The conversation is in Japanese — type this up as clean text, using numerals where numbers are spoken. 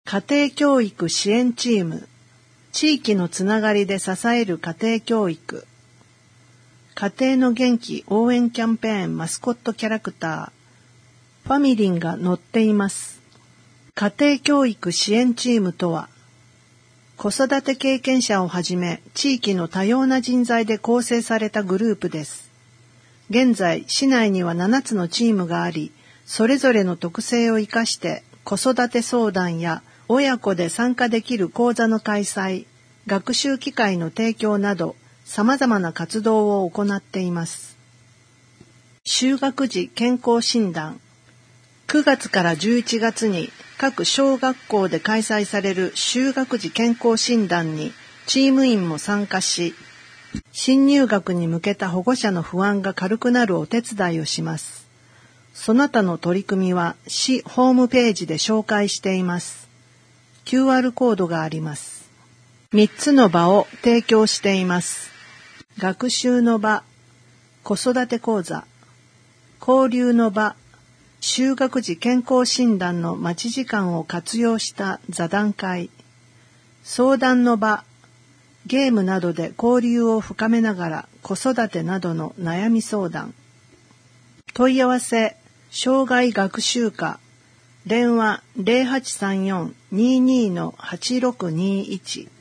家庭教育支援チーム、地域のつながりで支える家庭教育、家庭の元気応援キャンペーンマスコットキャラクター、ファミリンが載っています。家庭教育支援チームとは、子育て経験者をはじめ地域の多様な人材で構成されたグループです。現在、市内には7つのチームがあり、それぞれの特性を生かして子育て相談や親子で参加できる講座の開催、学習機会の提供など様々な活動を行っています。就学時健康診断。9月から11月に各小学校で開催される就学時健康診断にチーム員も参加し、新入学に向けた保護者の不安が軽くなるお手伝いをします。その他の取り組みは市ホームページで紹介しています。QR コードがあります。3つの場を提供しています。学習の場、子育て講座、交流の場、就学時健康診断の待ち時間を活用した座談会、相談の場、ゲームなどで交流を深めながら子育てなどの悩み相談。問い合わせ、障害学習課、電話 0834-22-8621